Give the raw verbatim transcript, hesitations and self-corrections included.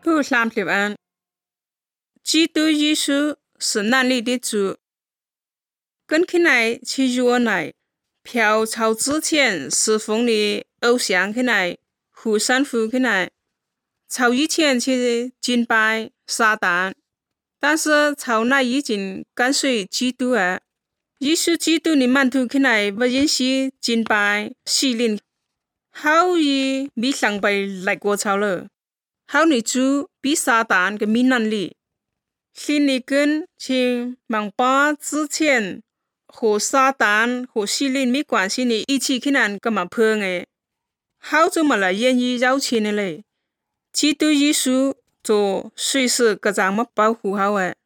第三条案，基督耶稣是能力的主。跟起来起约来，嫖超之前侍奉的偶像起来，护身符起来，超以前去敬拜撒旦，但是超那已经跟随基督啊。耶稣基督的门徒起来不认识敬拜死灵，后以未上辈来过超了，后你主比撒旦的没能力，心里跟去忙把之前和撒旦和死灵没关系的一起起来干嘛碰诶，后就没来愿意要钱的嘞，基督耶稣做随时各样么保护好诶。